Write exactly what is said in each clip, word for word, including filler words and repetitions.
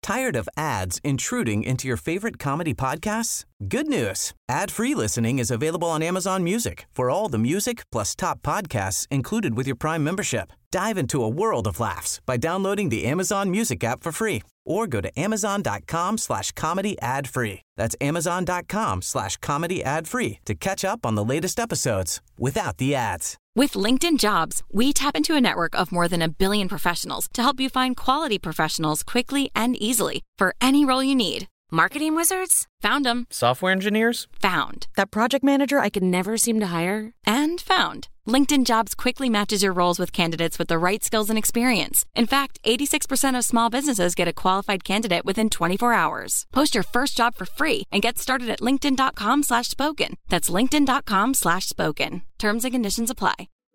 Tired of ads intruding into your favorite comedy podcasts? Good news. Ad-free listening is available on Amazon Music for all the music plus top podcasts included with your Prime membership. Dive into a world of laughs by downloading the Amazon Music app for free or go to amazon.com slash comedy ad free. That's amazon.com slash comedy ad free to catch up on the latest episodes without the ads. With LinkedIn Jobs, we tap into a network of more than a billion professionals to help you find quality professionals quickly and easily for any role you need. Marketing wizards? Found them. Software engineers? Found. That project manager I could never seem to hire? And found. LinkedIn Jobs quickly matches your roles with candidates with the right skills and experience. In fact, eighty-six percent of small businesses get a qualified candidate within twenty-four hours. Post your first job for free and get started at linkedin.com slash spoken. That's linkedin.com slash spoken. Terms and conditions apply.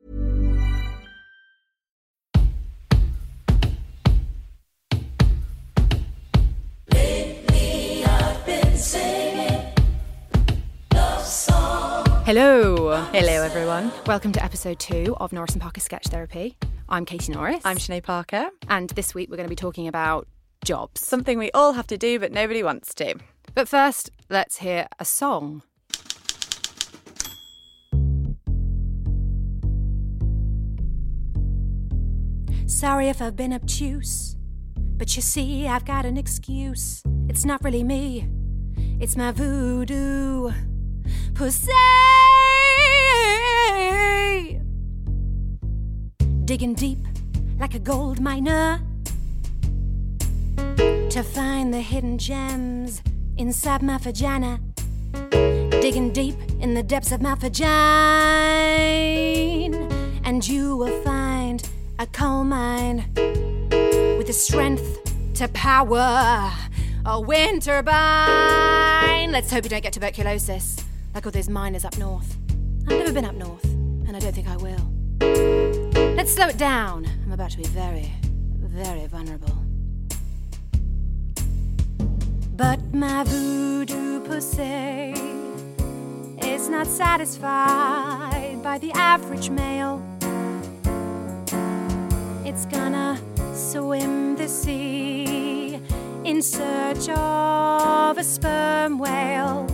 Hello. Hello, everyone. Welcome to episode two of Norris and Parker Sketch Therapy. I'm Katie Norris. I'm Sinead Parker. And this week we're going to be talking about jobs. Something we all have to do, but nobody wants to. But first, let's hear a song. Sorry if I've been obtuse, but you see, I've got an excuse. It's not really me, it's my voodoo pussy. Digging deep like a gold miner to find the hidden gems inside my vagina. Digging deep in the depths of my vagina, and you will find a coal mine with the strength to power a wind turbine. Let's hope you don't get tuberculosis like all those miners up north. I've never been up north, and I don't think I will. Let's slow it down. I'm about to be very, very vulnerable. But my voodoo pussy is not satisfied by the average male. It's gonna swim the sea in search of a sperm whale.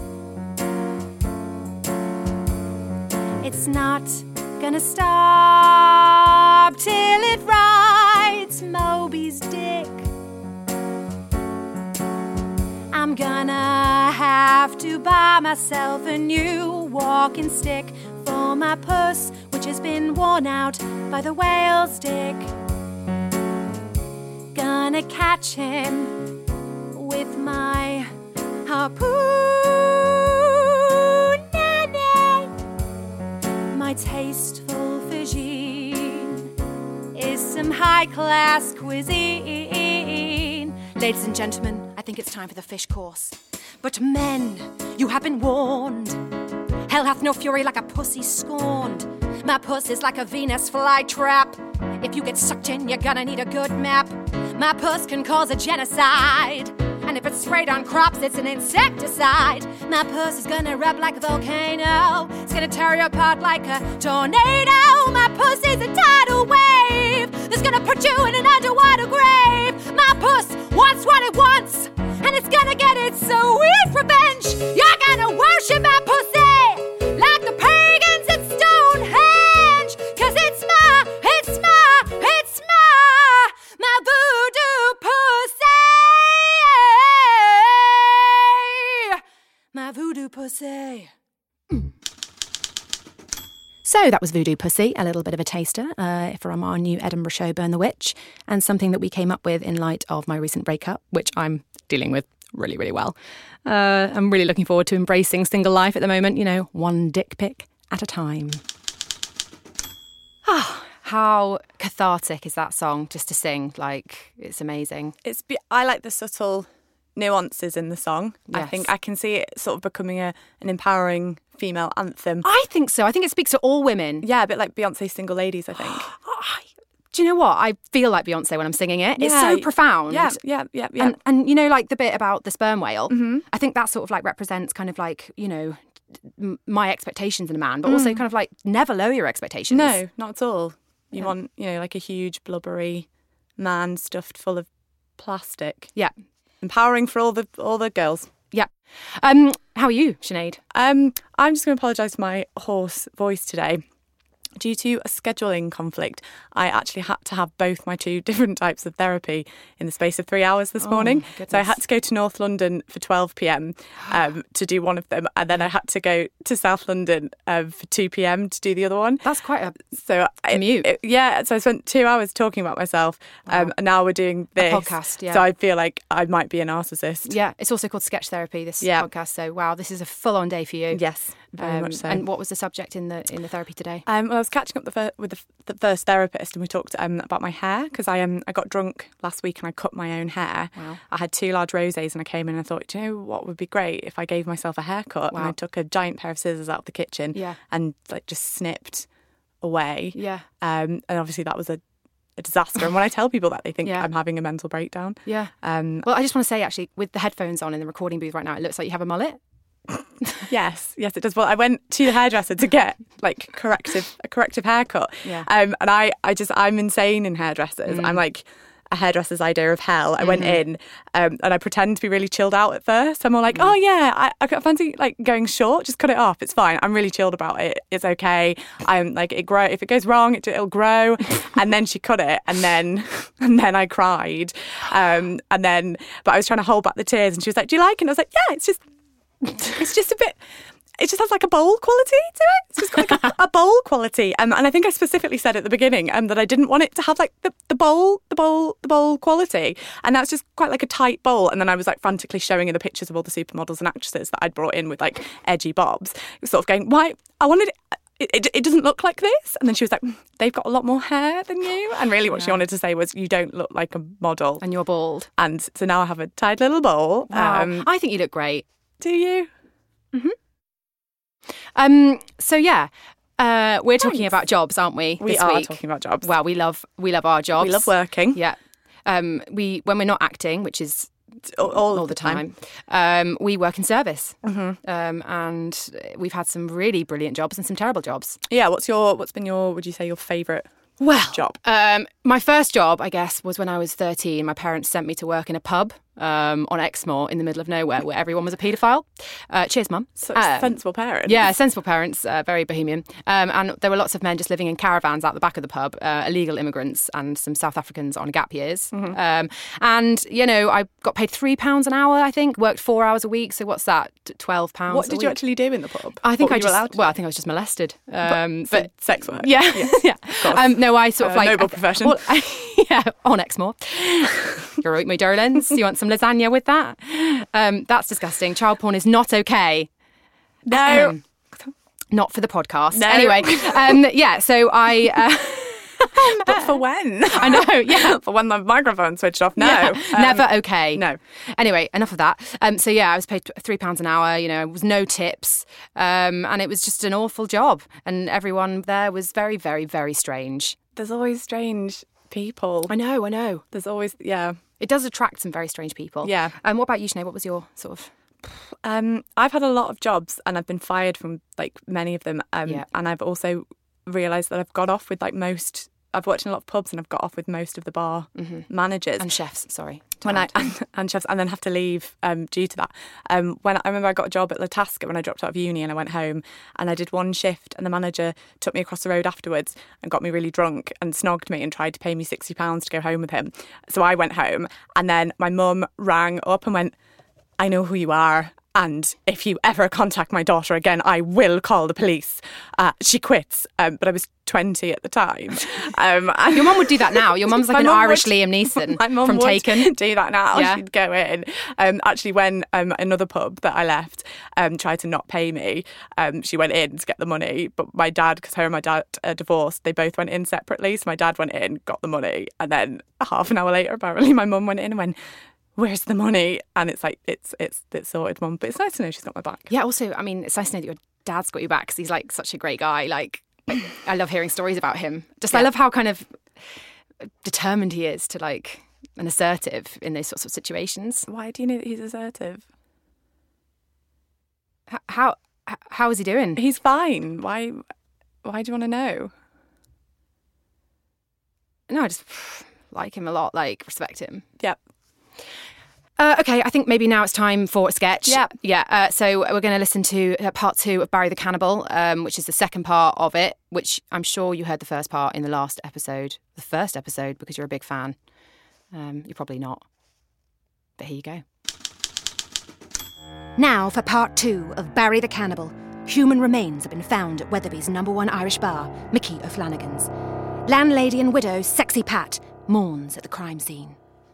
It's not gonna stop till it rides Moby's dick. I'm gonna have to buy myself a new walking stick for my puss, which has been worn out by the whale's dick. Gonna catch him with my harpoon. My tasteful cuisine is some high-class cuisine. Ladies and gentlemen, I think it's time for the fish course. But men, you have been warned. Hell hath no fury like a pussy scorned. My puss is like a Venus flytrap. If you get sucked in, you're gonna need a good map. My puss can cause a genocide, and if it's sprayed on crops, it's an insecticide. My puss is gonna erupt like a volcano. It's gonna tear you apart like a tornado. My puss is a tidal wave that's gonna put you in an underwater grave. My puss wants what it wants, and it's gonna get its sweet revenge. You're gonna worship my pussy like the pagans at Stonehenge. Cause it's my, it's my, it's my, my voodoo pussy. My voodoo pussy. Mm. So that was Voodoo Pussy, a little bit of a taster uh, from our new Edinburgh show, Burn the Witch, and something that we came up with in light of my recent breakup, which I'm dealing with really, really well. Uh, I'm really looking forward to embracing single life at the moment, you know, one dick pic at a time. Ah, how cathartic is that song just to sing? Like, it's amazing. It's be- I like the subtle nuances in the song. Yes. I think I can see it sort of becoming a an empowering female anthem. I think so. I think it speaks to all women. Yeah, a bit like Beyonce's Single Ladies, I think. Do you know what? I feel like Beyonce when I'm singing it. It's Yeah. so profound. Yeah, yeah, yeah, yeah. And, and you know, like the bit about the sperm whale, Mhm. I think that sort of like represents kind of like, you know, m- my expectations in a man, but also kind of like never lower your expectations. No, not at all. You Yeah. want, you know, like a huge blubbery man stuffed full of plastic. Yeah. empowering for all the all the girls. Yeah. Um, how are you, Sinead? Um, I'm just going to apologise for my hoarse voice today. Due to a scheduling conflict, I actually had to have both my two different types of therapy in the space of three hours this Oh, morning. goodness. So I had to go to North London for twelve p.m. Um, to do one of them, and then I had to go to South London um, for two p.m. to do the other one. That's quite a So I- commute. it- yeah, so I spent two hours talking about myself, um, Wow. and now we're doing this podcast, yeah. So I feel like I might be a narcissist. Yeah, it's also called Sketch Therapy, this Yeah. podcast. So, wow, this is a full-on day for you. Yes, very Um, much so. And what was the subject in the in the therapy today? Um, well, I was catching up the fir- with the, the first therapist, and we talked um, about my hair because I um I got drunk last week and I cut my own hair. Wow. I had two large rosés, and I came in and I thought, do you know what would be great if I gave myself a haircut? And Wow. I took a giant pair of scissors out of the kitchen Yeah. and like just snipped away. Yeah. Um, and obviously that was a, a disaster. And when I tell people that, they think Yeah. I'm having a mental breakdown. Yeah. Um, Well, I just want to say, actually, with the headphones on in the recording booth right now, it looks like you have a mullet. Yes, yes, it does. Well, I went to the hairdresser to get like corrective a corrective haircut. Yeah. Um, and I, I just I'm insane in hairdressers. I'm like a hairdresser's idea of hell. I went in um, and I pretend to be really chilled out at first. I'm all like, oh yeah, I, I fancy like going short. Just cut it off. It's fine. I'm really chilled about it. It's okay. I'm like it grow. If it goes wrong, it, it'll grow. And then she cut it, and then and then I cried. Um, and then but I was trying to hold back the tears, and she was like, do you like it? And I was like, yeah, it's just. It's just a bit, it just has like a bowl quality to it. It's just got like a, a bowl quality. Um, and I think I specifically said at the beginning um, that I didn't want it to have like the, the bowl, the bowl, the bowl quality. And that's just quite like a tight bowl. And then I was like frantically showing her the pictures of all the supermodels and actresses that I'd brought in with like edgy bobs. It was sort of going, why? I wanted it, it, it doesn't look like this. And then she was like, they've got a lot more hair than you. And really what she wanted to say was, you don't look like a model. And you're bald. And so now I have a tight little bowl. Wow. Um, I think you look great. do you? Um. So, yeah, uh, we're talking Thanks. about jobs, aren't we, We this are week? talking about jobs. Well, we love we love our jobs. We love working. Yeah. Um. We when we're not acting, which is all, all all of the time, um, we work in service, mm-hmm. um, and we've had some really brilliant jobs and some terrible jobs. Yeah, what's your what's been your would you say your favourite Well, job? Um, my first job, I guess, was when I was thirteen. My parents sent me to work in a pub um, on Exmoor in the middle of nowhere where everyone was a paedophile. Uh, cheers, Mum. Such Um, sensible parents. Yeah, sensible parents, uh, very bohemian. Um, and there were lots of men just living in caravans out the back of the pub, uh, illegal immigrants and some South Africans on gap years. Mm-hmm. Um, and, you know, I got paid three pounds an hour, I think, worked four hours a week. So what's that? T- twelve pounds What a did week. you actually do in the pub? I think What I were you just, allowed to well, do? I think I was just molested. Um, So but sex work. yeah, yeah. course. Um, no, I sort of A like noble I- profession. Well, I, yeah, on Exmoor. You're right, my darlings. You want some lasagna with that? Um, that's disgusting. Child porn is not okay. No. Um, not for the podcast. No. Anyway, um, yeah. So I. Uh, But for when? I know. Yeah. For when the microphone switched off. No. Yeah, Um, never okay. no. Anyway, enough of that. Um, so yeah, I was paid t- three pounds an hour. You know, it was no tips, um, and it was just an awful job. And everyone there was very, very, very strange. There's always strange people. I know. I know. There's always yeah. It does attract some very strange people. Yeah. Um, what about you, Sinead? What was your sort of? Um, I've had a lot of jobs and I've been fired from like many of them. Um, Yeah. and I've also realised that I've got off with like most. I've worked in a lot of pubs and I've got off with most of the bar managers. And chefs, sorry. to when I add. and, and chefs, and then have to leave um, due to that. Um, when I remember I got a job at La Tasca when I dropped out of uni and I went home and I did one shift and the manager took me across the road afterwards and got me really drunk and snogged me and tried to pay me sixty pounds to go home with him. So I went home and then my mum rang up and went, I know who you are. And if you ever contact my daughter again, I will call the police. Uh, she quits, um, but I was twenty at the time. Um, and Your mum would do that now. Your mum's like My an mum Irish would- Liam Neeson my mum from would Taken. do that now. Yeah. She'd go in. Um, actually, when um, another pub that I left um, tried to not pay me, um, she went in to get the money. But my dad, because her and my dad are divorced, they both went in separately. So my dad went in, got the money, and then half an hour later, apparently, my mum went in and went, where's the money? And it's like, it's it's it's sorted, Mum. But it's nice to know she's got my back. Yeah, also, I mean, it's nice to know that your dad's got you back because he's like such a great guy. Like, I love hearing stories about him. Just, I Yeah. love how kind of determined he is to like, and assertive in those sorts of situations. Why do you know that he's assertive? H- How h- how is he doing? He's fine. Why Why do you want to know? No, I just like him a lot, like respect him. Yeah. Uh, okay, I think maybe now it's time for a sketch. Yeah. Yeah, uh, so we're going to listen to uh, part two of Barry the Cannibal, um, which is the second part of it, which I'm sure you heard the first part in the last episode, the first episode, because you're a big fan. Um, you're probably not. But here you go. Now for part two of Barry the Cannibal. Human remains have been found at Weatherby's number one Irish bar, Mickey O'Flanagan's. Landlady and widow Sexy Pat mourns at the crime scene.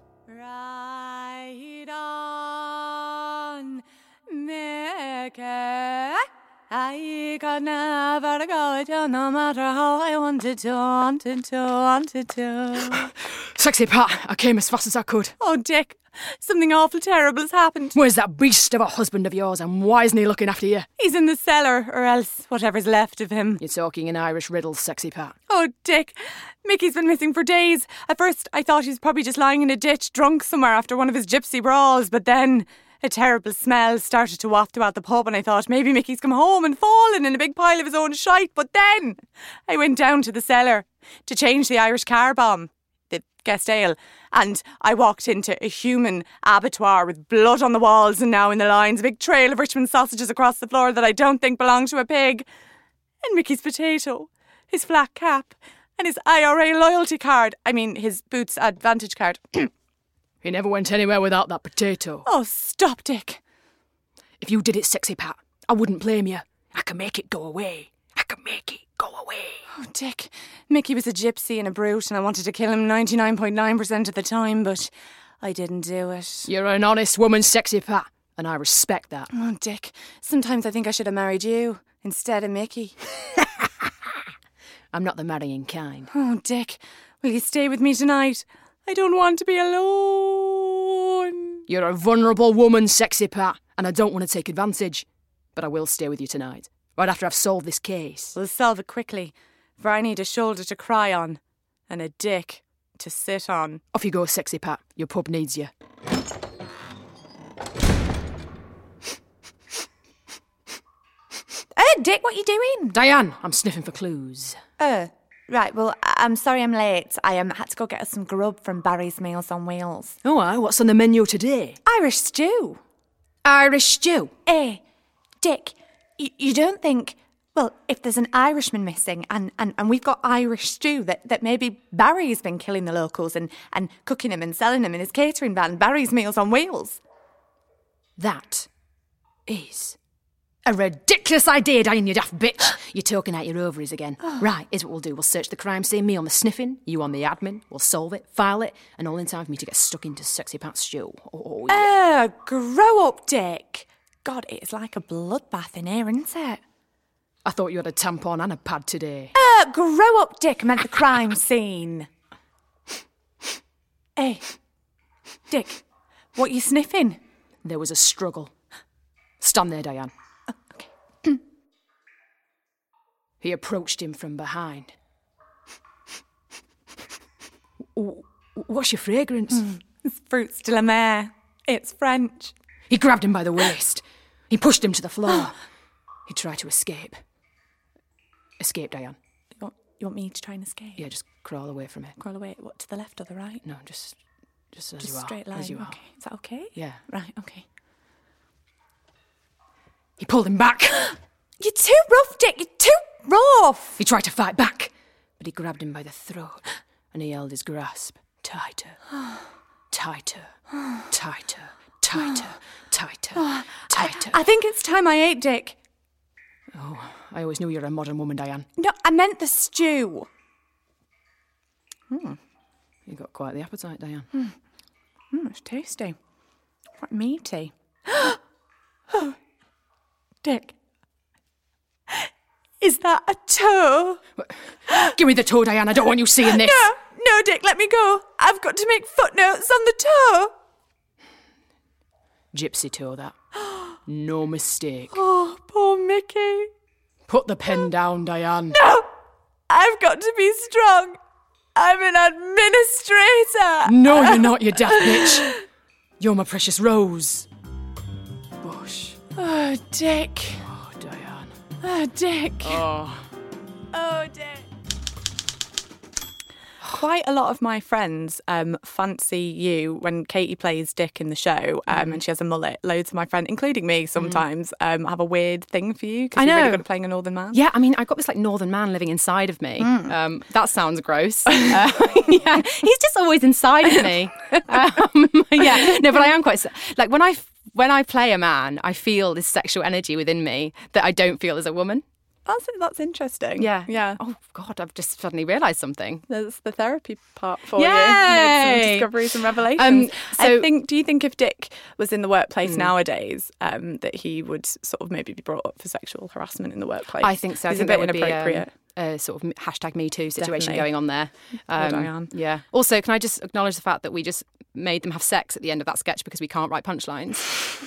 Ride on, Mickey. I could never go to no matter how I wanted to, wanted to, wanted to. Sexy Pat, I came as fast as I could. Oh, Dick, something awful terrible has happened. Where's that beast of a husband of yours, and why isn't he looking after you? He's in the cellar, or else whatever's left of him. You're talking in Irish riddles, Sexy Pat. Oh, Dick, Mickey's been missing for days. At first, I thought he was probably just lying in a ditch, drunk somewhere after one of his gypsy brawls, but then a terrible smell started to waft throughout the pub, and I thought maybe Mickey's come home and fallen in a big pile of his own shite. But then I went down to the cellar to change the Irish car bomb, the guest ale, and I walked into a human abattoir with blood on the walls and now in the lines, a big trail of Richmond sausages across the floor that I don't think belonged to a pig, and Mickey's potato, his flat cap, and his I R A loyalty card. I mean, his Boots Advantage card. He never went anywhere without that potato. Oh, stop, Dick. If you did it, Sexy Pat, I wouldn't blame you. I can make it go away. I can make it go away. Oh, Dick, Mickey was a gypsy and a brute, and I wanted to kill him ninety-nine point nine percent of the time, but I didn't do it. You're an honest woman, Sexy Pat, and I respect that. Oh, Dick, sometimes I think I should have married you instead of Mickey. I'm not the marrying kind. Oh, Dick, will you stay with me tonight? I don't want to be alone. You're a vulnerable woman, Sexy Pat, and I don't want to take advantage. But I will stay with you tonight, right after I've solved this case. We'll solve it quickly, for I need a shoulder to cry on and a dick to sit on. Off you go, Sexy Pat. Your pub needs you. Uh, Dick, what are you doing? Diane, I'm sniffing for clues. Uh, right, well, I- I'm sorry I'm late. I um, had to go get us some grub from Barry's Meals on Wheels. Oh, aye, what's on the menu today? Irish stew. Irish stew. Eh, Dick, y- you don't think, well, if there's an Irishman missing and, and, and we've got Irish stew, that, that maybe Barry's been killing the locals and, and cooking them and selling them in his catering van, Barry's Meals on Wheels? That is a ridiculous idea, Diane, you daft bitch. You're talking out your ovaries again. Right, here's what we'll do. We'll search the crime scene, me on the sniffing, you on the admin. We'll solve it, file it, and all in time for me to get stuck into Sexy Pat's stew. Oh, yeah. Uh, grow up, Dick. God, it's like a bloodbath in here, isn't it? I thought you had a tampon and a pad today. Uh, grow up, Dick, meant the crime scene. Hey, Dick, what you sniffing? There was a struggle. Stand there, Diane. He approached him from behind. What's your fragrance? Mm, it's fruits de la mer. It's French. He grabbed him by the waist. He pushed him to the floor. He tried to escape. Escape, Diane. You want, you want me to try and escape? Yeah, just crawl away from it. Crawl away, what, to the left or the right? No, just, just as Just you are. straight line. As you are. Okay, is that okay? Yeah. Right, okay. He pulled him back. You're too rough, Dick. You're too rough. He tried to fight back, but he grabbed him by the throat and he held his grasp tighter, tighter, tighter, tighter, tighter, tighter. I think it's time I ate, Dick. Oh, I always knew you were a modern woman, Diane. No, I meant the stew. Hmm. You got quite the appetite, Diane. Mm. Mm, it's tasty. Quite meaty. Dick. Is that a toe? Give me the toe, Diane. I don't want you seeing this. No, no, Dick, let me go. I've got to make footnotes on the toe. Gypsy toe, that. No mistake. Oh, poor Mickey. Put the pen down, Diane. No, I've got to be strong. I'm an administrator. No, you're not, you daft bitch. You're my precious Rose. Bush. Oh, Dick. Oh, Diane. Oh, Dick. Oh. Oh, Dick. quite a lot of my friends um, fancy you when Katie plays Dick in the show, um, mm. and she has a mullet. Loads of my friends, including me sometimes, mm. um, have a weird thing for you because you're really good at playing a Northern man. Yeah, I mean, I've got this like Northern man living inside of me. Mm. Um, that sounds gross. uh, yeah, he's just always inside of me. um, yeah, no, but I am quite like when I when I play a man, I feel this sexual energy within me that I don't feel as a woman. That's that's interesting. Yeah, yeah. Oh God, I've just suddenly realised something. There's the therapy part for Yay! you. Some discoveries and revelations. Um, so, I think. Do you think if Dick was in the workplace mm. nowadays, um, that he would sort of maybe be brought up for sexual harassment in the workplace? I think so. He's I think a bit that would inappropriate. Be a, a sort of hashtag Me Too situation Definitely. going on there. Um, yeah. Also, can I just acknowledge the fact that we just made them have sex at the end of that sketch because we can't write punchlines.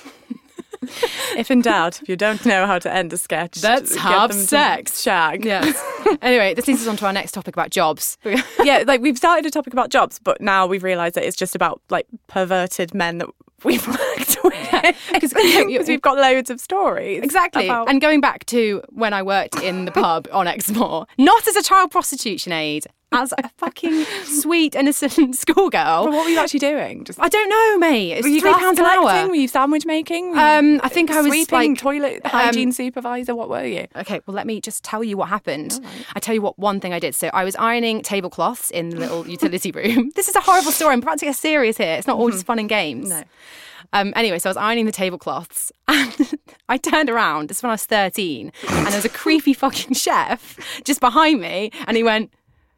If in doubt, if you don't know how to end a sketch, let's have sex. Shag. Yes. Anyway, this leads us on to our next topic about jobs. Yeah, like we've started a topic about jobs, but now we've realised that it's just about like perverted men that we've worked with. Because we've got loads of stories. Exactly. About... And going back to when I worked in the pub on Exmoor, not as a child prostitution aide, as a fucking sweet, innocent schoolgirl. But what were you actually doing? Just... I don't know, mate. It's were you three pounds an hour. Were you sandwich making? Um, I think I was sweeping, like toilet hygiene um, supervisor. What were you? Okay, well, let me just tell you what happened. Right. I tell you what one thing I did. So I was ironing tablecloths in the little utility room. This is a horrible story. I'm about to get serious here. It's not all just fun and games. No. Um, anyway, so I was ironing the tablecloths and I turned around. This is when I was thirteen, and there was a creepy fucking chef just behind me, and he went,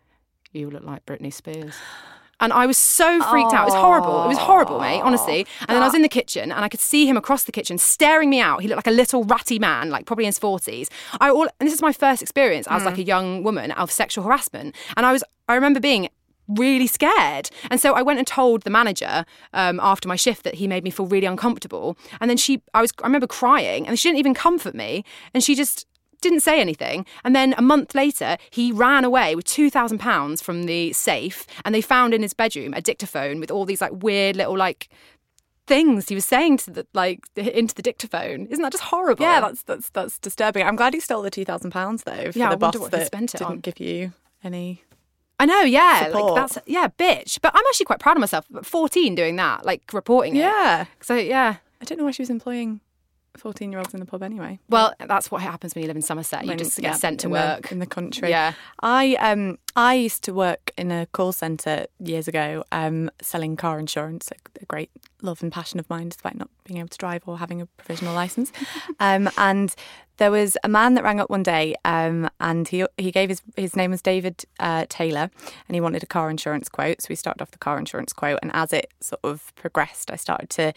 "You look like Britney Spears." And I was so freaked out. It was horrible. It was horrible, mate, honestly. And then I was in the kitchen and I could see him across the kitchen staring me out. He looked like a little ratty man, like probably in his forties. I all, and this is my first experience as mm. like a young woman of sexual harassment. And I was, I remember being really scared. And so I went and told the manager um, after my shift that he made me feel really uncomfortable. And then she, I was, I remember crying, and she didn't even comfort me. And she just didn't say anything. And then a month later, he ran away with two thousand pounds from the safe, and they found in his bedroom a dictaphone with all these like weird little like things he was saying to the like into the dictaphone. Isn't that just horrible? Yeah, that's that's that's disturbing. I'm glad he stole the two thousand pounds though. For yeah, the I boss wonder what that he spent it didn't on. give you any. I know, yeah, support. like that's yeah, bitch. But I'm actually quite proud of myself. fourteen doing that, like reporting it. Yeah. So yeah, I don't know why she was employing fourteen-year-olds in the pub anyway. Well, that's what happens when you live in Somerset. You when, just get yeah, sent to in work the, in the country. Yeah, I um I used to work in a call centre years ago, um selling car insurance. A, a great love and passion of mine, despite not being able to drive or having a provisional licence. um and there was a man that rang up one day, um and he he gave his his name was David uh, Taylor, and he wanted a car insurance quote. So we started off the car insurance quote, and as it sort of progressed, I started to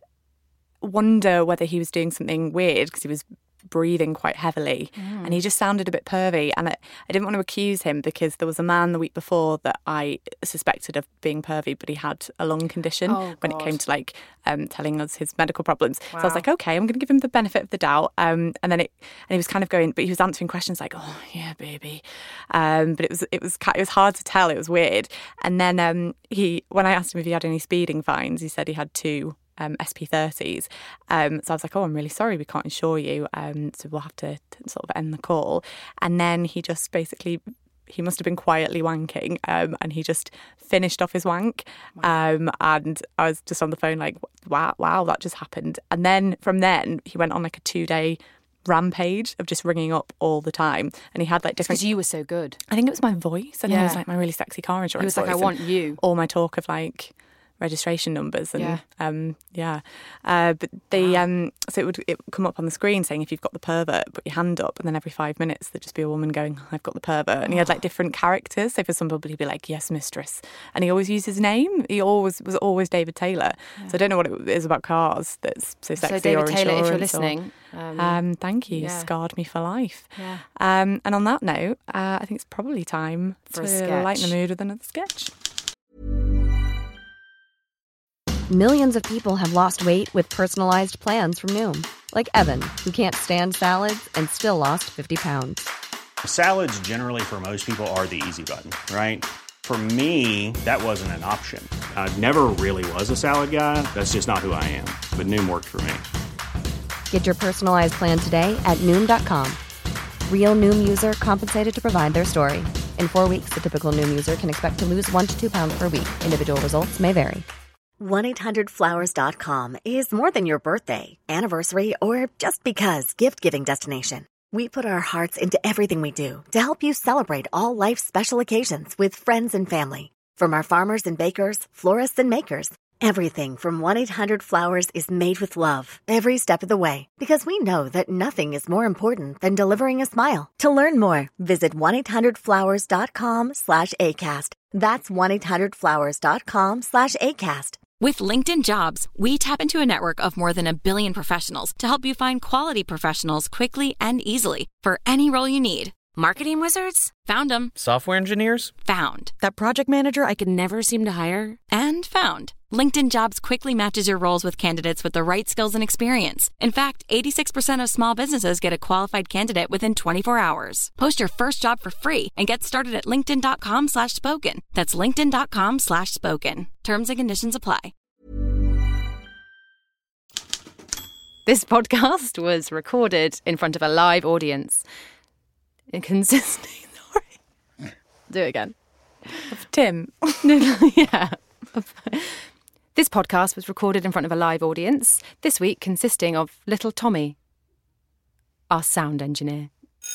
wonder whether he was doing something weird because he was breathing quite heavily mm. and he just sounded a bit pervy, and I, I didn't want to accuse him because there was a man the week before that I suspected of being pervy, but he had a lung condition oh, when God. it came to like um, telling us his medical problems. Wow. So I was like, okay, I'm going to give him the benefit of the doubt, um, and then it and he was kind of going, but he was answering questions like, oh yeah baby, um, but it was it was it was hard to tell, it was weird. And then um, he when I asked him if he had any speeding fines, he said he had two Um, S P thirties. Um, so I was like, oh, I'm really sorry, we can't insure you. Um, so we'll have to, to sort of end the call. And then he just basically, he must have been quietly wanking, um, and he just finished off his wank. Wow. Um, and I was just on the phone like, wow, wow, that just happened. And then from then, he went on like a two-day rampage of just ringing up all the time, and he had like different. Because you were so good. I think it was my voice, and yeah. it was like my really sexy car insurance. He was like, I want you. All my talk of like registration numbers and yeah, um, yeah. Uh, but they wow. um, so it would it would come up on the screen saying if you've got the pervert, put your hand up, and then every five minutes there'd just be a woman going, I've got the pervert, and he had like different characters. So for some people he'd be like, yes, mistress, and he always used his name. He always was always David Taylor. Yeah. So I don't know what it is about cars that's so sexy. So David or Taylor, if you're or, listening, um, um, thank you, yeah. scarred me for life. Yeah. Um, and on that note, uh, I think it's probably time for to a sketch. lighten the mood with another sketch. Millions of people have lost weight with personalized plans from Noom. Like Evan, who can't stand salads and still lost fifty pounds. Salads generally for most people are the easy button, right? For me, that wasn't an option. I never really was a salad guy. That's just not who I am. But Noom worked for me. Get your personalized plan today at Noom dot com. Real Noom user compensated to provide their story. In four weeks, the typical Noom user can expect to lose one to two pounds per week. Individual results may vary. one eight hundred flowers dot com is more than your birthday, anniversary, or just because gift-giving destination. We put our hearts into everything we do to help you celebrate all life's special occasions with friends and family. From our farmers and bakers, florists and makers, everything from one eight hundred flowers is made with love every step of the way, because we know that nothing is more important than delivering a smile. To learn more, visit one eight hundred flowers dot com slash ACAST. That's one eight hundred flowers dot com slash ACAST. With LinkedIn Jobs, we tap into a network of more than a billion professionals to help you find quality professionals quickly and easily for any role you need. Marketing wizards? Found them. Software engineers? Found. That project manager I could never seem to hire? And found. LinkedIn Jobs quickly matches your roles with candidates with the right skills and experience. In fact, eighty-six percent of small businesses get a qualified candidate within twenty-four hours. Post your first job for free and get started at linkedin.com slash spoken. That's linkedin.com slash spoken. Terms and conditions apply. This podcast was recorded in front of a live audience. It consisting, sorry, do it again. Of Tim. yeah. This podcast was recorded in front of a live audience, this week consisting of little Tommy, our sound engineer.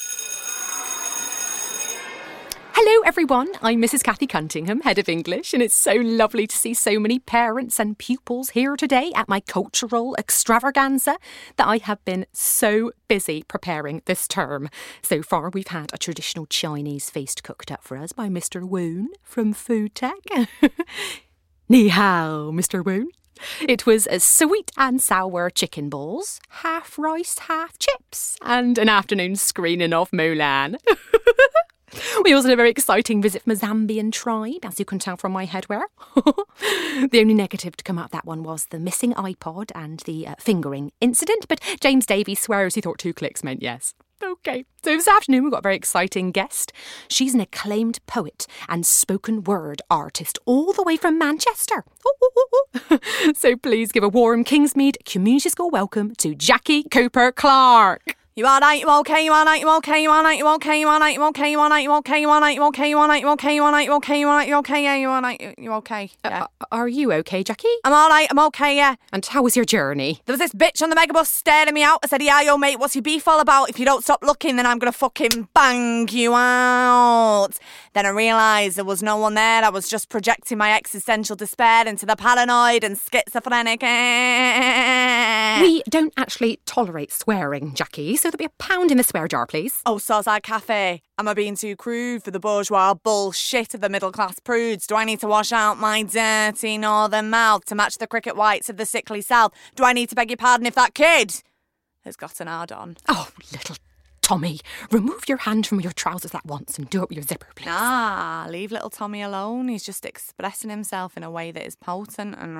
Hello everyone, I'm Missus Cathy Cuntingham, Head of English, and it's so lovely to see so many parents and pupils here today at my cultural extravaganza that I have been so busy preparing this term. So far we've had a traditional Chinese feast cooked up for us by Mister Woon from Food Tech. Ni hao, Mister Woon. It was a sweet and sour chicken balls, half rice, half chips, and an afternoon screening of Mulan. We also had a very exciting visit from a Zambian tribe, as you can tell from my headwear. The only negative to come out of that one was the missing iPod and the uh, fingering incident, but James Davies swears he thought two clicks meant yes. Okay, so this afternoon we've got a very exciting guest. She's an acclaimed poet and spoken word artist all the way from Manchester. So please give a warm Kingsmead Community School welcome to Jackie Cooper-Clark. You alright, you okay, you alright, you okay, you alright, you okay, you alright, you okay, you alright, you okay, you alright, you okay, you alright, you okay, you alright, you okay, you alright, you okay, yeah, you alright, you okay, yeah. Uh, are you okay, Jackie? I'm alright, I'm okay, yeah. And how was your journey? There was this bitch on the megabus staring me out. I said, yeah, yo, mate, what's your beef all about? If you don't stop looking, then I'm gonna fucking bang you out. Then I realised there was no one there. I was just projecting my existential despair into the paranoid and schizophrenic. We don't actually tolerate swearing, Jackie, so there'll be a pound in the swear jar, please. Oh, Sozai Cafe. Am I being too crude for the bourgeois bullshit of the middle-class prudes? Do I need to wash out my dirty northern mouth to match the cricket whites of the sickly south? Do I need to beg your pardon if that kid has got an hard-on? Oh, little Tommy, remove your hand from your trousers at once and do it with your zipper, please. Ah, leave little Tommy alone. He's just expressing himself in a way that is potent and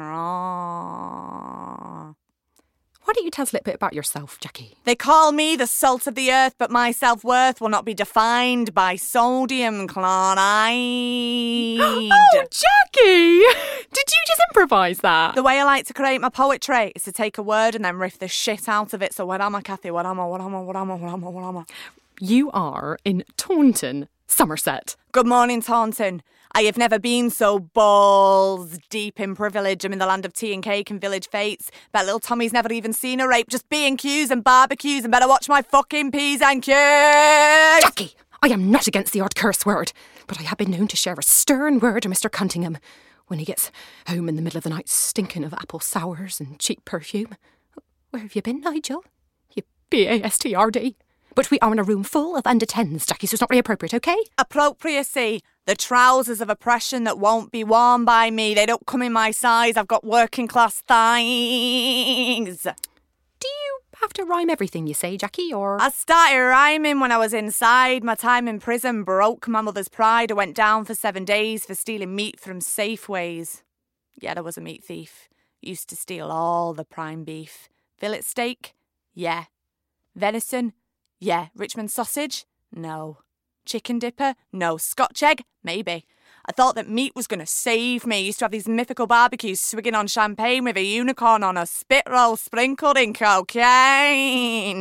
raw. Why don't you tell us a little bit about yourself, Jackie? They call me the salt of the earth, but my self-worth will not be defined by sodium chloride. Oh, Jackie! Did you just improvise that? The way I like to create my poetry is to take a word and then riff the shit out of it. So what am I, Cathy? What am I? What am I? What am I? What am I? What am I? You are in Taunton, Somerset. Good morning, Taunton. I have never been so balls deep in privilege. I'm in the land of tea and cake and village fates. Bet little Tommy's never even seen a rape. Just B and Q's and barbecues and better watch my fucking P's and Q's. Jackie, I am not against the odd curse word, but I have been known to share a stern word with Mister Cuntingham when he gets home in the middle of the night stinking of apple sours and cheap perfume. Where have you been, Nigel? You B A S T R D. But we are in a room full of under tens, Jackie, so it's not really appropriate, OK? Appropriacy. The trousers of oppression that won't be worn by me. They don't come in my size. I've got working class thighs. Do you have to rhyme everything you say, Jackie, or...? I started rhyming when I was inside. My time in prison broke my mother's pride. I went down for seven days for stealing meat from Safeways. Yeah, I was a meat thief. Used to steal all the prime beef. Fillet steak? Yeah. Venison? Yeah. Richmond sausage? No. Chicken dipper? No. Scotch egg? Maybe. I thought that meat was going to save me. I used to have these mythical barbecues swigging on champagne with a unicorn on a spit roll sprinkled in cocaine.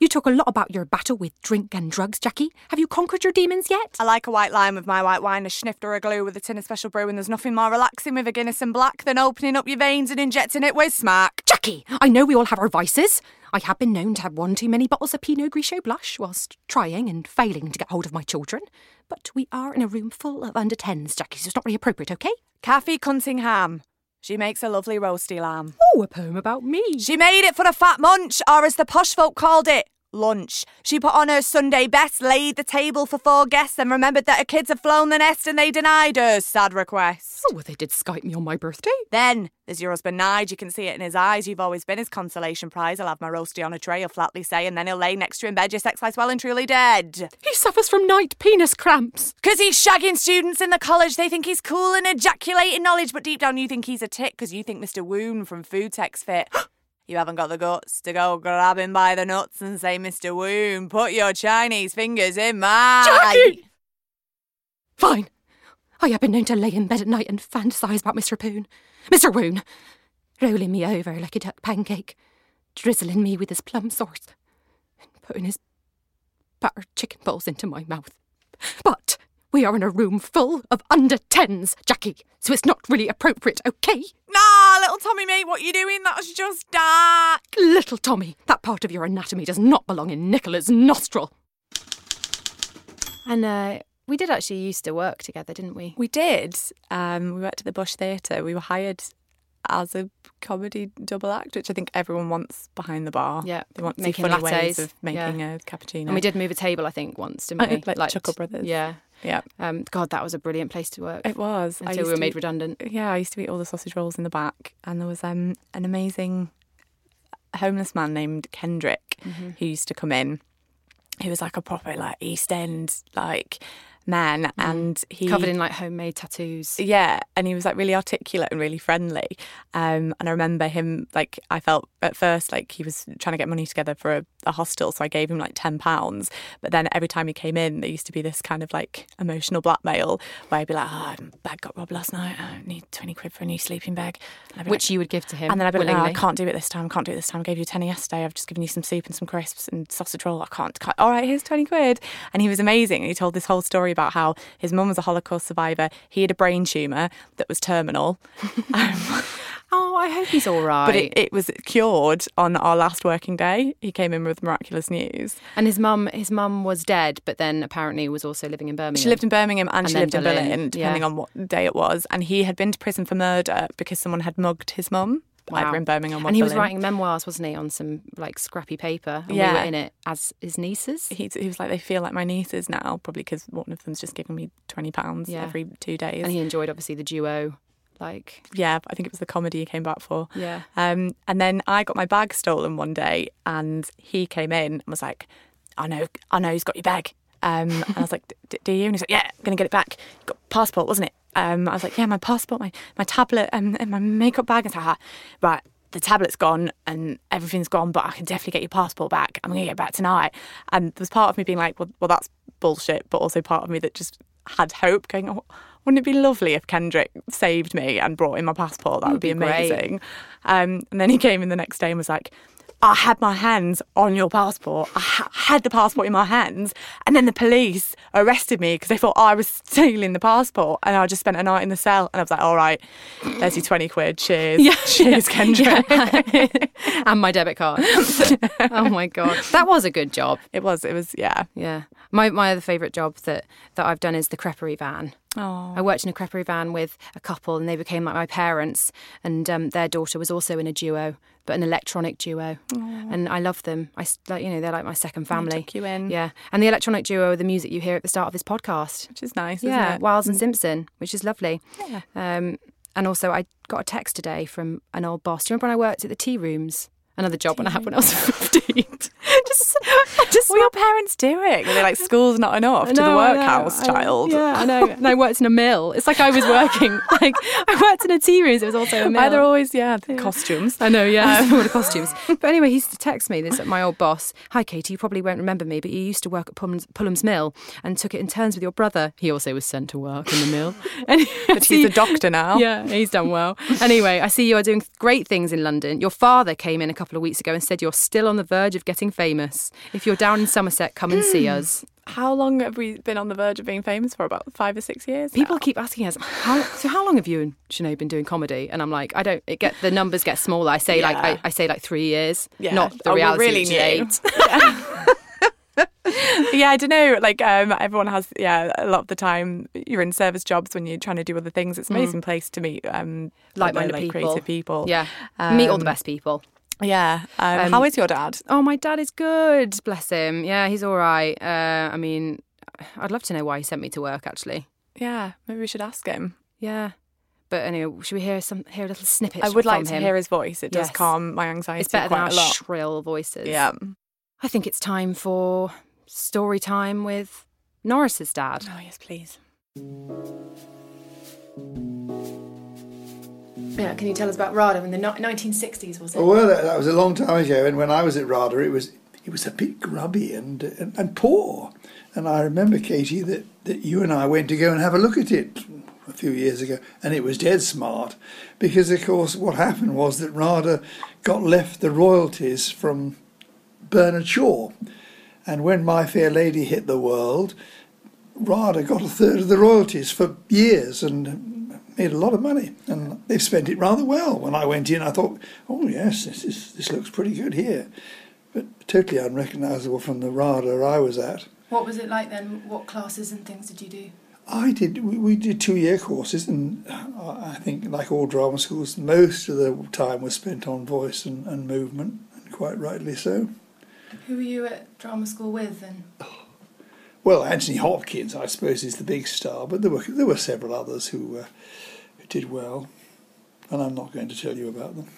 You talk a lot about your battle with drink and drugs, Jackie. Have you conquered your demons yet? I like a white line with my white wine, a snift or a glue with a tin of special brew, and there's nothing more relaxing with a Guinness and black than opening up your veins and injecting it with smack. Jackie, I know we all have our vices. I have been known to have one too many bottles of Pinot Grigio blush whilst trying and failing to get hold of my children. But we are in a room full of under tens, Jackie, so it's not really appropriate, OK? Kathy Cunningham. She makes a lovely roasty lamb. Oh, a poem about me. She made it for a fat munch, or as the posh folk called it, lunch. She put on her Sunday best, laid the table for four guests, and remembered that her kids had flown the nest and they denied her sad request. Oh, well, they did Skype me on my birthday. Then there's your husband Nige. You can see it in his eyes. You've always been his consolation prize. I'll have my roasty on a tray, he'll flatly say, and then he'll lay next to you in bed. Your sex life's well and truly dead. He suffers from night penis cramps. Because he's shagging students in the college. They think he's cool and ejaculating knowledge, but deep down you think he's a tick because you think Mister Woon from Food Tech's fit. You haven't got the guts to go grab him by the nuts and say, Mister Woon, put your Chinese fingers in my... Jackie! Fine. I have been known to lay in bed at night and fantasise about Mister Poon. Mister Woon, rolling me over like a duck pancake, drizzling me with his plum sauce, and putting his battered chicken balls into my mouth. But we are in a room full of under tens, Jackie, so it's not really appropriate, OK? Nah, little Tommy, mate, what you doing? That's just dark. Little Tommy, that part of your anatomy does not belong in Nicola's nostril. And uh, we did actually used to work together, didn't we? We did. Um, we worked at the Bush Theatre. We were hired as a comedy double act, which I think everyone wants behind the bar. Yeah, they want to making see funny lattes, ways of making yeah. a cappuccino. And we did move a table, I think, once, didn't we? like, like Chuckle Brothers. Yeah. Yeah. Um, God, that was a brilliant place to work. It was. Until we were made redundant. Yeah, I used to eat all the sausage rolls in the back. And there was um, an amazing homeless man named Kendrick mm-hmm. who used to come in. He was like a proper like East End like man, mm. and he covered in like homemade tattoos. Yeah, and he was like really articulate and really friendly. Um, and I remember him like I felt at first like he was trying to get money together for a, a hostel, so I gave him like ten pounds. But then every time he came in, there used to be this kind of like emotional blackmail where I'd be like, "Oh, bag got robbed last night. I need twenty quid for a new sleeping bag," which like, you would give to him. And then I'd be willingly. like, "No, I can't do it this time. I can't do it this time. I gave you a tenner yesterday. I've just given you some soup and some crisps and sausage roll. I can't. can't. All right, here's twenty quid." And he was amazing. And he told this whole story about how his mum was a Holocaust survivor. He had a brain tumour that was terminal. um, oh, I hope he's all right. But it, it was cured on our last working day. He came in with miraculous news. And his mum, his mum was dead, but then apparently was also living in Birmingham. She lived in Birmingham and, and she lived Berlin. in Berlin, depending yeah. on what day it was. And he had been to prison for murder because someone had mugged his mum. Wow. Either in Birmingham or And he Berlin. was writing memoirs, wasn't he, on some like scrappy paper? And yeah. we were in it as his nieces. He, he was like, they feel like my nieces now, probably because one of them's just giving me twenty pounds yeah. every two days. And he enjoyed, obviously, the duo. Like, yeah, I think it was the comedy he came back for. Yeah. Um, and then I got my bag stolen one day, and he came in and was like, I know, I know he's got your bag. Um, and I was like, do you? And he's like, yeah, I'm going to get it back. You've got passport, wasn't it? Um, I was like, yeah, my passport, my, my tablet, um, and my makeup bag. And I was like, right, the tablet's gone and everything's gone, but I can definitely get your passport back. I'm going to get it back tonight. And there was part of me being like, well, well, that's bullshit, but also part of me that just had hope, going, oh, wouldn't it be lovely if Kendrick saved me and brought in my passport? That would, would be, be amazing. Um, and then he came in the next day and was like, I had my hands on your passport. I ha- had the passport in my hands. And then the police arrested me because they thought I was stealing the passport. And I just spent a night in the cell. And I was like, all right, there's your twenty quid. Cheers. Yeah. Cheers, Kendrick. Yeah. And my debit card. Oh, my God. That was a good job. It was. It was, yeah. Yeah. My my other favourite job that, that I've done is the creperie van. Oh. I worked in a creperie van with a couple and they became like my parents, and um, their daughter was also in a duo, but an electronic duo. Oh. And I love them. I like, you know, they're like my second family. I took you in. Yeah. And the electronic duo are the music you hear at the start of this podcast. Which is nice, yeah, isn't it? Wiles and Simpson, which is lovely. Yeah. Um, and also I got a text today from an old boss. Do you remember when I worked at the tea rooms? Another job when I had when I was fifteen. just, just what were your parents doing? Were they like, school's not enough to the workhouse child? I, yeah, I know. And I worked in a mill. It's like I was working. Like I worked in a tea room. So it was also a mill. They're always yeah, the yeah. costumes. I know. Yeah, um, all the costumes. But anyway, he texted me this. My old boss. Hi, Katie. You probably won't remember me, but you used to work at Pullum's, Pullum's Mill and took it in turns with your brother. He also was sent to work in the mill. And but he's a doctor now. Yeah, he's done well. Anyway, I see you are doing great things in London. Your father came in a couple couple of weeks ago and said you're still on the verge of getting famous. If you're down in Somerset, come and see us. How long have we been on the verge of being famous for? About five or six years People now? keep asking us, how, so how long have you and Sinead been doing comedy? And I'm like, I don't, it get the numbers get smaller. I say Yeah. like, I, I say like three years, Yeah. not the Oh, we're reality really which is new. eight. Yeah, I don't know. Like, um, everyone has, yeah, a lot of the time you're in service jobs when you're trying to do other things. It's an amazing place to meet um, Like-minded like people. creative people. Yeah, Um, meet all the best people. Yeah. Um, Um, how is your dad? Oh, my dad is good, bless him. Yeah, he's all right. Uh, I mean, I'd love to know why he sent me to work, actually. Yeah, maybe we should ask him. Yeah. But anyway, should we hear some hear a little snippet I would from like to him? hear his voice. It does Yes. calm my anxiety It's better quite than our a lot. shrill voices. Yeah. I think it's time for story time with Norris's dad. Oh, yes, please. Yeah, can you tell us about RADA in the no- nineteen sixties, was it? Oh, well, that, that was a long time ago, and when I was at RADA, it was it was a bit grubby and and, and poor. And I remember, Katie, that, that you and I went to go and have a look at it a few years ago, and it was dead smart, because, of course, what happened was that RADA got left the royalties from Bernard Shaw. And when My Fair Lady hit the world, RADA got a third of the royalties for years and made a lot of money. And they've spent it rather well. When I went in, I thought, oh, yes, this is, this looks pretty good here. But totally unrecognisable from the RADA I was at. What was it like then? What classes and things did you do? I did. We, we did two-year courses, and I think, like all drama schools, most of the time was spent on voice and, and movement, and quite rightly so. Who were you at drama school with then? Well, Anthony Hopkins, I suppose, is the big star, but there were there were several others who, uh, who did well, and I'm not going to tell you about them.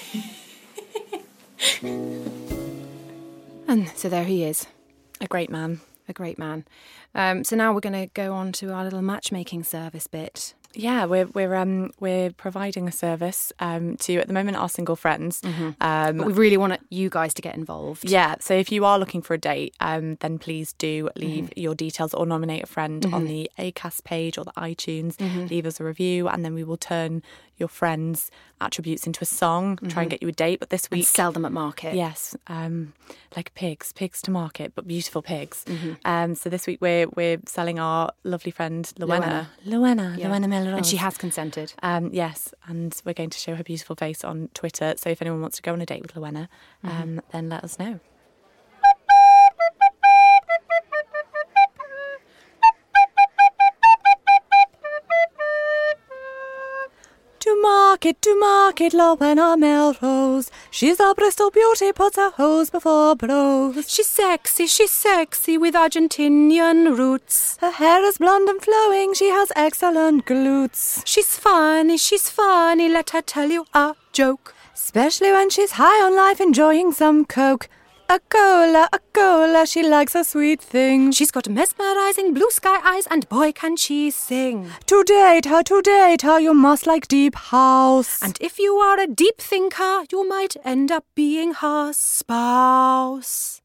And so there he is, A great man. a great man. Um, so now we're going to go on to our little matchmaking service bit. Yeah, we're we're um we're providing a service um to at the moment our single friends. Um, But we really want you guys to get involved. Yeah, so if you are looking for a date, um, then please do leave mm-hmm. your details or nominate a friend mm-hmm. on the Acast page or the iTunes. Mm-hmm. Leave us a review, and then we will turn your friends' attributes into a song, mm-hmm. try and get you a date. But this week... And sell them at market. Yes, um, like pigs, pigs to market, but beautiful pigs. Mm-hmm. Um, so this week we're we're selling our lovely friend, Luena. Luena, Yeah. Luena Melrose. And she has consented. Um, yes, and we're going to show her beautiful face on Twitter. So if anyone wants to go on a date with Luena, um, mm-hmm. then let us know. To market, to market, Luena Melrose. She's a Bristol beauty, puts her hose before blows. She's sexy, she's sexy with Argentinian roots. Her hair is blonde and flowing, she has excellent glutes. She's funny, she's funny, let her tell you a joke. Especially when she's high on life, enjoying some coke. A cola, a cola, she likes a sweet thing. She's got mesmerising blue sky eyes, and boy can she sing. To date her, to date her, you must like deep house. And if you are a deep thinker, you might end up being her spouse.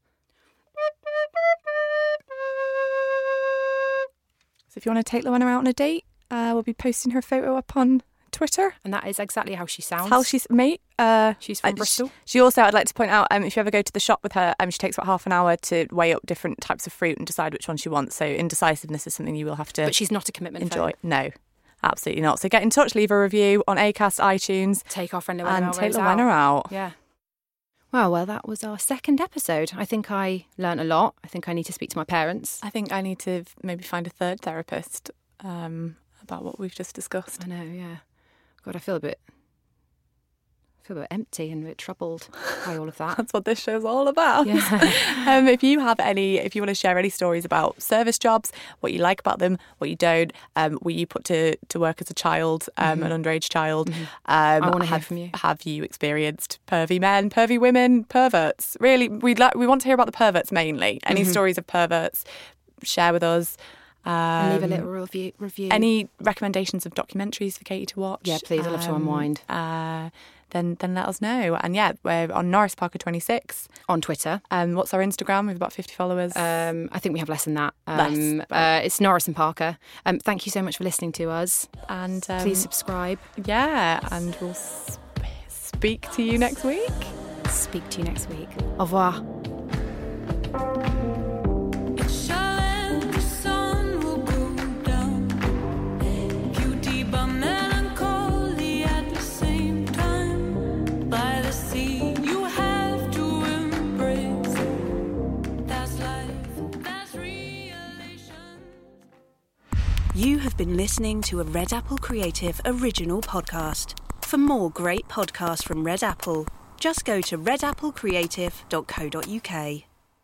So if you want to take Luena out on a date, uh, we'll be posting her photo up on Twitter. And that is exactly how she sounds. How she's mate. Uh, she's from uh, Bristol. She also, I'd like to point out, um, if you ever go to the shop with her, um, she takes about half an hour to weigh up different types of fruit and decide which one she wants. So indecisiveness is something you will have to. But she's not a commitment. Enjoy. Phone. No, absolutely not. So get in touch, leave a review on Acast, iTunes. Take our friend Luena and Melrose take Luena out. out. Yeah. Well, well, that was our second episode. I think I learnt a lot. I think I need to speak to my parents. I think I need to maybe find a third therapist um, about what we've just discussed. I know, yeah. God, I feel a bit, I feel a bit empty and a bit troubled by all of that. That's what this show's all about. Yeah. um, if you have any, if you want to share any stories about service jobs, what you like about them, what you don't, um, what you put to, to work as a child, um, mm-hmm. an underage child. Mm-hmm. Um, I want to hear have, from you. Have you experienced pervy men, pervy women, perverts? Really, we'd like, we want to hear about the perverts mainly. Any mm-hmm. stories of perverts, share with us. Um, and leave a little review, review. Any recommendations of documentaries for Katie to watch? Yeah, please. I'd love to um, unwind. Uh, then then let us know. And yeah, we're on Norris Parker twenty-six. On Twitter. Um, what's our Instagram? We have about fifty followers. Um, I think we have less than that. Less, Um, uh, it's Norris and Parker. Um, thank you so much for listening to us. And um, please subscribe. Yeah, and we'll sp- speak to you next week. speak to you next week. Au revoir. You have been listening to a Red Apple Creative original podcast. For more great podcasts from Red Apple, just go to red apple creative dot co dot uk.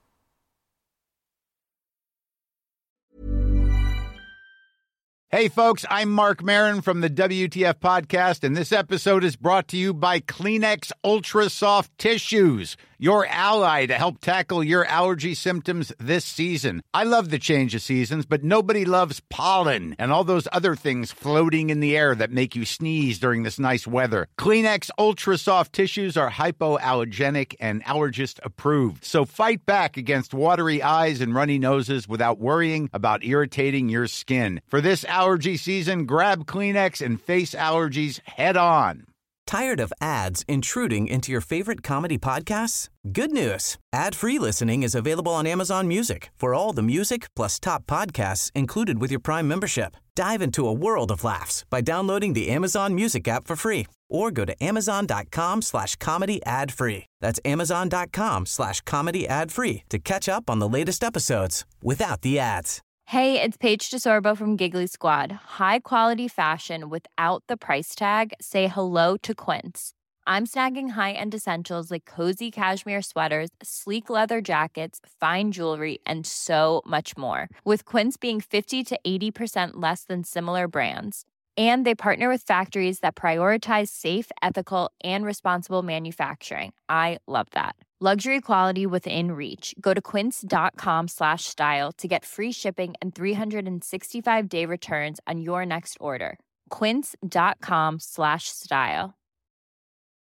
Hey folks, I'm Mark Maron from the W T F Podcast, and this episode is brought to you by Kleenex Ultra Soft Tissues, your ally to help tackle your allergy symptoms this season. I love the change of seasons, but nobody loves pollen and all those other things floating in the air that make you sneeze during this nice weather. Kleenex Ultra Soft Tissues are hypoallergenic and allergist approved, so fight back against watery eyes and runny noses without worrying about irritating your skin. For this allergy season, grab Kleenex and face allergies head on. Tired of ads intruding into your favorite comedy podcasts? Good news. Ad-free listening is available on Amazon Music for all the music plus top podcasts included with your Prime membership. Dive into a world of laughs by downloading the Amazon Music app for free or go to amazon.com slash comedy ad free. That's amazon.com slash comedy ad free to catch up on the latest episodes without the ads. Hey, it's Paige DeSorbo from Giggly Squad. High quality fashion without the price tag. Say hello to Quince. I'm snagging high-end essentials like cozy cashmere sweaters, sleek leather jackets, fine jewelry, and so much more. With Quince being fifty to eighty percent less than similar brands. And they partner with factories that prioritize safe, ethical, and responsible manufacturing. I love that. Luxury quality within reach. Go to quince.com slash style to get free shipping and three sixty-five day returns on your next order. Quince.com slash style.